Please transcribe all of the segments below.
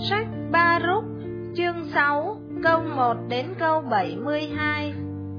Sách Ba-rúc chương 6 câu 1 đến câu 72.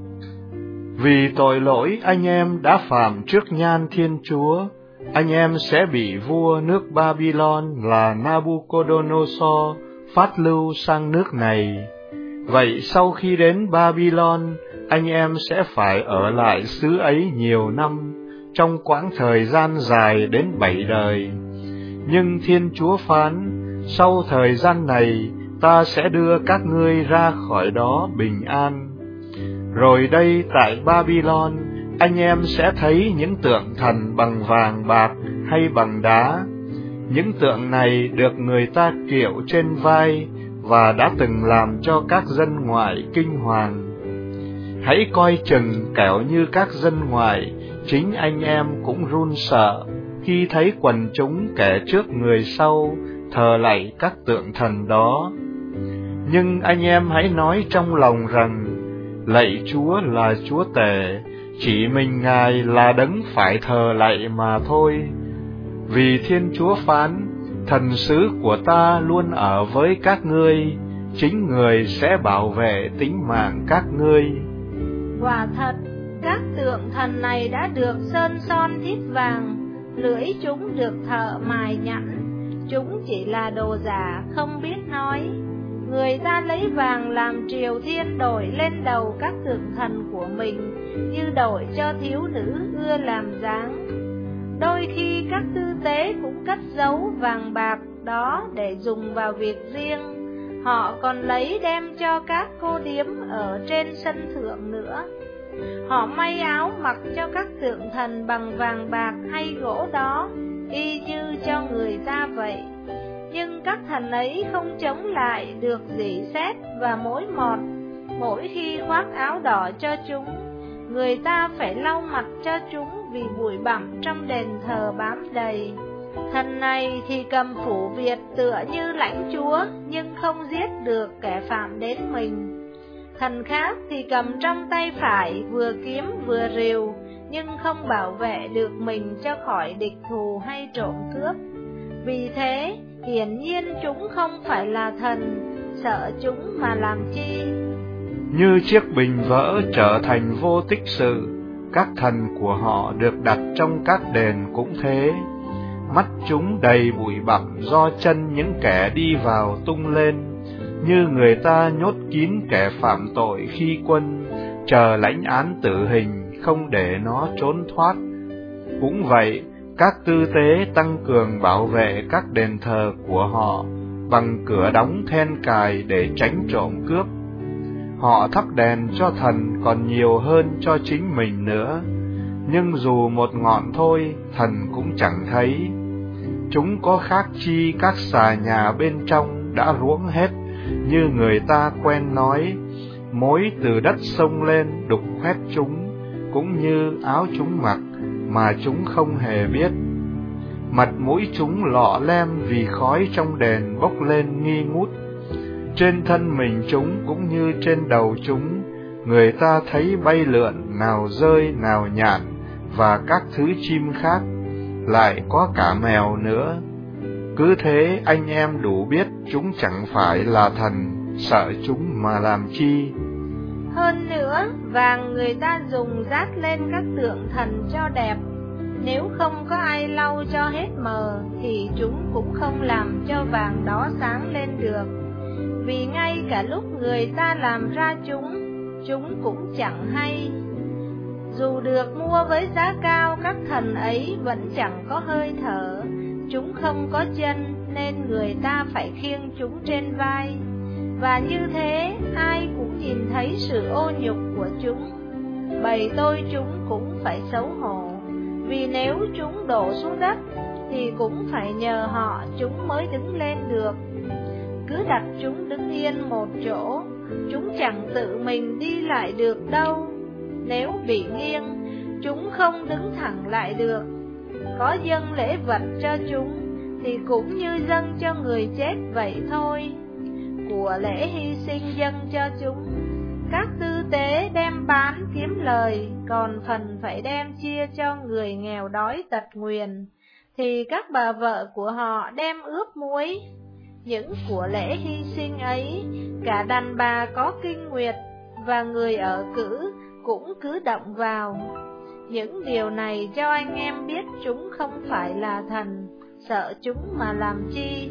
Vì tội lỗi anh em đã phạm trước nhan Thiên Chúa, anh em sẽ bị vua nước Babylon là Nabucodonosor phát lưu sang nước này. Vậy sau khi đến Babylon, anh em sẽ phải ở lại xứ ấy nhiều năm, trong quãng thời gian dài đến 7 đời. Nhưng Thiên Chúa phán, sau thời gian này, ta sẽ đưa các ngươi ra khỏi đó bình an. Rồi đây tại Babylon, anh em sẽ thấy những tượng thần bằng vàng bạc hay bằng đá. Những tượng này được người ta kiệu trên vai và đã từng làm cho các dân ngoại kinh hoàng. Hãy coi chừng, kẻo như các dân ngoại, chính anh em cũng run sợ khi thấy quần chúng kẻ trước người sau thờ lạy các tượng thần đó. Nhưng anh em hãy nói trong lòng rằng, lạy Chúa là Chúa tể, chỉ mình Ngài là đấng phải thờ lạy mà thôi. Vì Thiên Chúa phán, thần sứ của ta luôn ở với các ngươi, chính người sẽ bảo vệ tính mạng các ngươi. Quả thật, các tượng thần này đã được sơn son thít vàng, lưỡi chúng được thợ mài nhẵn, chúng chỉ là đồ giả không biết nói. Người ta lấy vàng làm triều thiên đổi lên đầu các tượng thần của mình, như đổi cho thiếu nữ ưa làm dáng. Đôi khi các tư tế cũng cất giấu vàng bạc đó để dùng vào việc riêng. Họ còn lấy đem cho các cô điếm ở trên sân thượng nữa. Họ may áo mặc cho các tượng thần bằng vàng bạc hay gỗ đó, y như cho người ta vậy. Nhưng các thần ấy không chống lại được rỉ sét và mối mọt. Mỗi khi khoác áo đỏ cho chúng, người ta phải lau mặt cho chúng vì bụi bặm trong đền thờ bám đầy. Thần này thì cầm phủ Việt tựa như lãnh chúa, nhưng không giết được kẻ phạm đến mình. Thần khác thì cầm trong tay phải vừa kiếm vừa rìu, nhưng không bảo vệ được mình cho khỏi địch thù hay trộm cướp. Vì thế, hiển nhiên chúng không phải là thần, sợ chúng mà làm chi. Như chiếc bình vỡ trở thành vô tích sự, các thần của họ được đặt trong các đền cũng thế. Mắt chúng đầy bụi bặm do chân những kẻ đi vào tung lên, như người ta nhốt kín kẻ phạm tội khi quân, chờ lãnh án tử hình không để nó trốn thoát. Cũng vậy, các tư tế tăng cường bảo vệ các đền thờ của họ bằng cửa đóng then cài để tránh trộm cướp. Họ thắp đèn cho thần còn nhiều hơn cho chính mình nữa, nhưng dù một ngọn thôi, thần cũng chẳng thấy. Chúng có khác chi các xà nhà bên trong đã ruỗng hết, như người ta quen nói, mối từ đất sông lên đục khoét chúng, cũng như áo chúng mặc mà chúng không hề biết. Mặt mũi chúng lọ lem vì khói trong đền bốc lên nghi ngút. Trên thân mình chúng cũng như trên đầu chúng, người ta thấy bay lượn nào rơi nào nhạn, và các thứ chim khác, lại có cả mèo nữa. Cứ thế anh em đủ biết chúng chẳng phải là thần, sợ chúng mà làm chi. Hơn nữa, vàng người ta dùng dát lên các tượng thần cho đẹp. Nếu không có ai lau cho hết mờ, thì chúng cũng không làm cho vàng đó sáng lên được. Vì ngay cả lúc người ta làm ra chúng cũng chẳng hay. Dù được mua với giá cao, các thần ấy vẫn chẳng có hơi thở. Chúng không có chân, nên người ta phải khiêng chúng trên vai. Và như thế, ai cũng nhìn thấy sự ô nhục của chúng. Bầy tôi chúng cũng phải xấu hổ. Vì nếu chúng đổ xuống đất, thì cũng phải nhờ họ chúng mới đứng lên được. Cứ đặt chúng đứng yên một chỗ, chúng chẳng tự mình đi lại được đâu. Nếu bị nghiêng, chúng không đứng thẳng lại được. Có dâng lễ vật cho chúng, thì cũng như dâng cho người chết vậy thôi. Của lễ hy sinh dâng cho chúng, các tư tế đem bán kiếm lời, còn phần phải đem chia cho người nghèo đói tật nguyền, thì các bà vợ của họ đem ướp muối. những của lễ hy sinh ấy, cả đàn bà có kinh nguyệt và người ở cữ cũng cứ động vào. Những điều này cho anh em biết chúng không phải là thần, sợ chúng mà làm chi.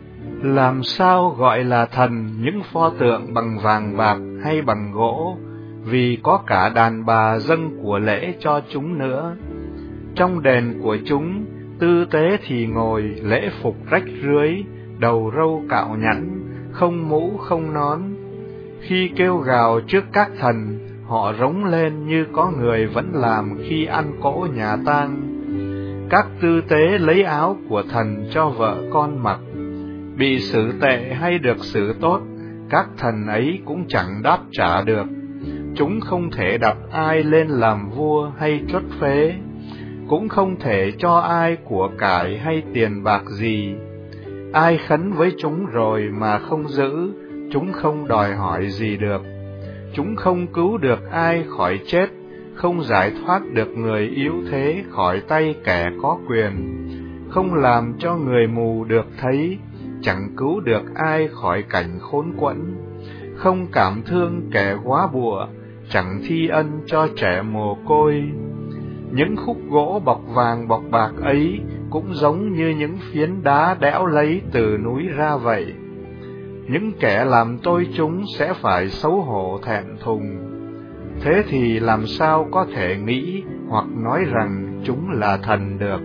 Làm sao gọi là thần những pho tượng bằng vàng bạc hay bằng gỗ, vì có cả đàn bà dâng của lễ cho chúng nữa. Trong đền của chúng, tư tế thì ngồi, lễ phục rách rưới, đầu râu cạo nhẵn, không mũ không nón. Khi kêu gào trước các thần, họ rống lên như có người vẫn làm khi ăn cỗ nhà tang. Các tư tế lấy áo của thần cho vợ con mặc. Bị xử tệ hay được xử tốt, các thần ấy cũng chẳng đáp trả được. Chúng không thể đặt ai lên làm vua hay chốt phế, cũng không thể cho ai của cải hay tiền bạc gì. Ai khấn với chúng rồi mà không giữ, chúng không đòi hỏi gì được. Chúng không cứu được ai khỏi chết, không giải thoát được người yếu thế khỏi tay kẻ có quyền, không làm cho người mù được thấy, chẳng cứu được ai khỏi cảnh khốn quẫn, không cảm thương kẻ góa bụa, chẳng thi ân cho trẻ mồ côi. Những khúc gỗ bọc vàng bọc bạc ấy cũng giống như những phiến đá đẽo lấy từ núi ra vậy. Những kẻ làm tôi chúng sẽ phải xấu hổ thẹn thùng. Thế thì làm sao có thể nghĩ hoặc nói rằng chúng là thần được?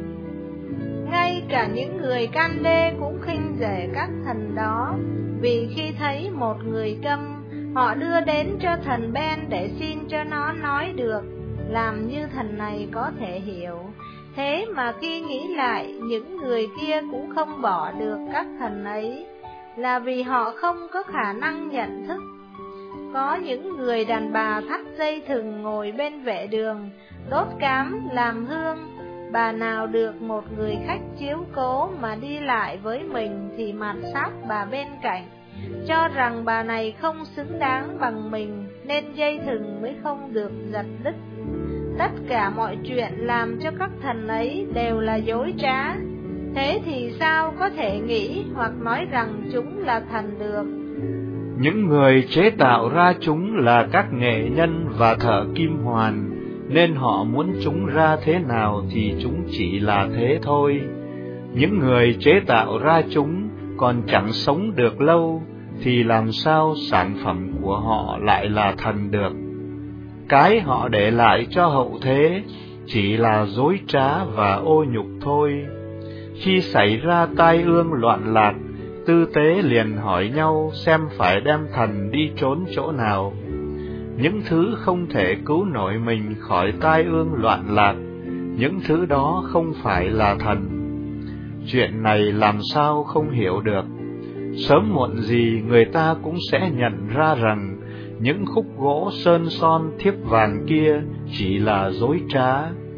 Ngay cả những người can đê cũng khinh rẻ các thần đó, vì khi thấy một người câm, họ đưa đến cho thần Ben để xin cho nó nói được, làm như thần này có thể hiểu. Thế mà khi nghĩ lại, những người kia cũng không bỏ được các thần ấy, là vì họ không có khả năng nhận thức. Có những người đàn bà thắt dây thừng ngồi bên vệ đường, đốt cám làm hương. Bà nào được một người khách chiếu cố mà đi lại với mình thì mạt sát bà bên cạnh, cho rằng bà này không xứng đáng bằng mình, nên dây thừng mới không được giật đứt. Tất cả mọi chuyện làm cho các thần ấy đều là dối trá. Thế thì sao có thể nghĩ hoặc nói rằng chúng là thần được? Những người chế tạo ra chúng là các nghệ nhân và thợ kim hoàn, nên họ muốn chúng ra thế nào thì chúng chỉ là thế thôi. Những người chế tạo ra chúng còn chẳng sống được lâu, thì làm sao sản phẩm của họ lại là thần được? Cái họ để lại cho hậu thế chỉ là dối trá và ô nhục thôi. Khi xảy ra tai ương loạn lạc, tư tế liền hỏi nhau xem phải đem thần đi trốn chỗ nào. Những thứ không thể cứu nổi mình khỏi tai ương loạn lạc, những thứ đó không phải là thần. Chuyện này làm sao không hiểu được? Sớm muộn gì người ta cũng sẽ nhận ra rằng những khúc gỗ sơn son thiếp vàng kia chỉ là dối trá.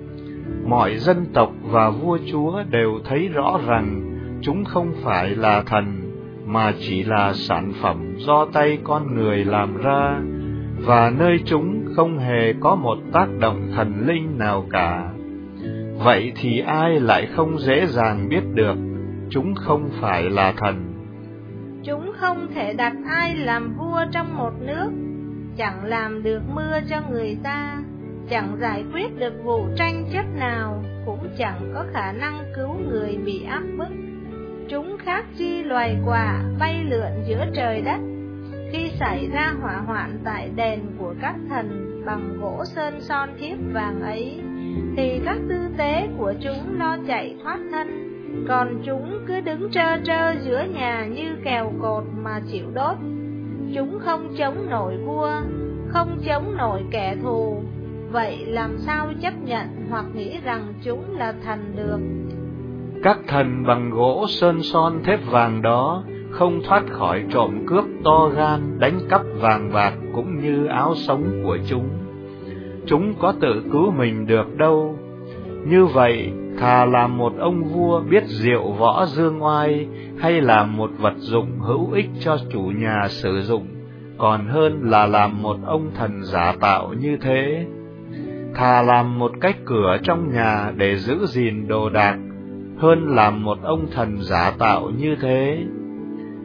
Mọi dân tộc và vua chúa đều thấy rõ rằng chúng không phải là thần, mà chỉ là sản phẩm do tay con người làm ra, và nơi chúng không hề có một tác động thần linh nào cả. Vậy thì ai lại không dễ dàng biết được chúng không phải là thần? Chúng không thể đặt ai làm vua trong một nước, chẳng làm được mưa cho người ta, chẳng giải quyết được vụ tranh chấp nào, cũng chẳng có khả năng cứu người bị áp bức. Chúng khác chi loài quạ bay lượn giữa trời đất. Khi xảy ra hỏa hoạn tại đền của các thần bằng gỗ sơn son thiếp vàng ấy, thì các tư tế của chúng lo chạy thoát thân, còn chúng cứ đứng trơ trơ giữa nhà như kèo cột mà chịu đốt. Chúng không chống nổi vua, không chống nổi kẻ thù, vậy làm sao chấp nhận hoặc nghĩ rằng chúng là thần được? Các thần bằng gỗ sơn son thép vàng đó không thoát khỏi trộm cướp to gan, đánh cắp vàng bạc cũng như áo sống của chúng. Chúng có tự cứu mình được đâu. Như vậy, thà làm một ông vua biết diệu võ dương oai, hay làm một vật dụng hữu ích cho chủ nhà sử dụng, còn hơn là làm một ông thần giả tạo như thế. Thà làm một cái cửa trong nhà để giữ gìn đồ đạc, hơn làm một ông thần giả tạo như thế.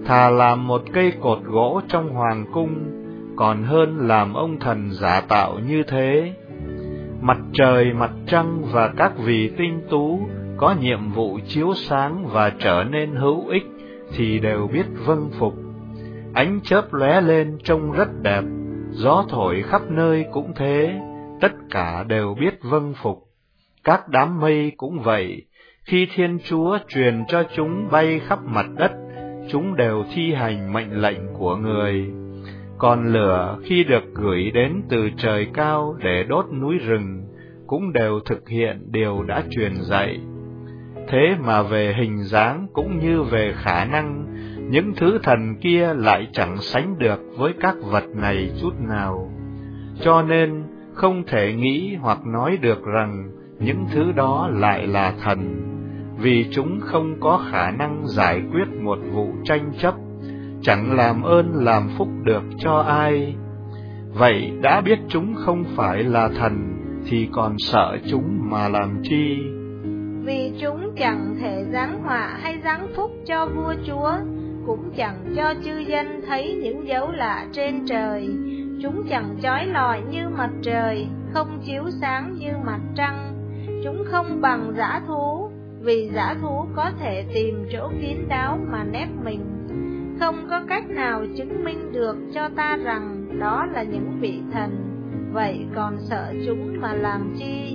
thà làm một cây cột gỗ trong hoàng cung, còn hơn làm ông thần giả tạo như thế. Mặt trời, mặt trăng và các vì tinh tú có nhiệm vụ chiếu sáng và trở nên hữu ích thì đều biết vâng phục. Ánh chớp lóe lên trông rất đẹp, gió thổi khắp nơi cũng thế, tất cả đều biết vâng phục. Các đám mây cũng vậy, khi Thiên Chúa truyền cho chúng bay khắp mặt đất, chúng đều thi hành mệnh lệnh của Người. Còn lửa khi được gửi đến từ trời cao để đốt núi rừng, cũng đều thực hiện điều đã truyền dạy. Thế mà về hình dáng cũng như về khả năng, những thứ thần kia lại chẳng sánh được với các vật này chút nào. Cho nên không thể nghĩ hoặc nói được rằng những thứ đó lại là thần, vì chúng không có khả năng giải quyết một vụ tranh chấp, chẳng làm ơn làm phúc được cho ai. Vậy đã biết chúng không phải là thần, thì còn sợ chúng mà làm chi? Vì chúng chẳng thể giáng họa hay giáng phúc cho vua chúa, cũng chẳng cho chư dân thấy những dấu lạ trên trời. Chúng chẳng chói lọi như mặt trời, không chiếu sáng như mặt trăng. Chúng không bằng dã thú, vì dã thú có thể tìm chỗ kín đáo mà nép mình. Không có cách nào chứng minh được cho ta rằng đó là những vị thần, vậy còn sợ chúng mà làm chi?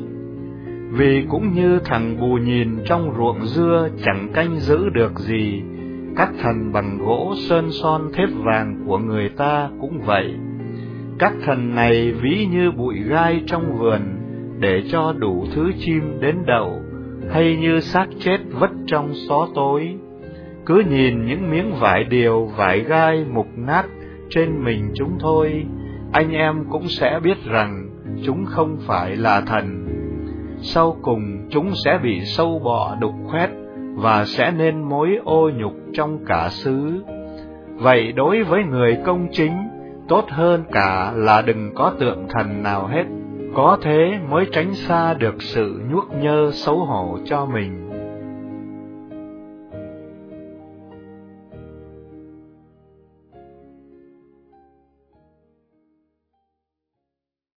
Vì cũng như thằng bù nhìn trong ruộng dưa chẳng canh giữ được gì, các thần bằng gỗ sơn son thép vàng của người ta cũng vậy. Các thần này ví như bụi gai trong vườn, để cho đủ thứ chim đến đậu, hay như xác chết vất trong xó tối. Cứ nhìn những miếng vải điều, vải gai mục nát trên mình chúng thôi, anh em cũng sẽ biết rằng chúng không phải là thần. Sau cùng chúng sẽ bị sâu bọ đục khoét và sẽ nên mối ô nhục trong cả xứ. Vậy đối với người công chính, tốt hơn cả là đừng có tượng thần nào hết, có thế mới tránh xa được sự nhuốc nhơ xấu hổ cho mình.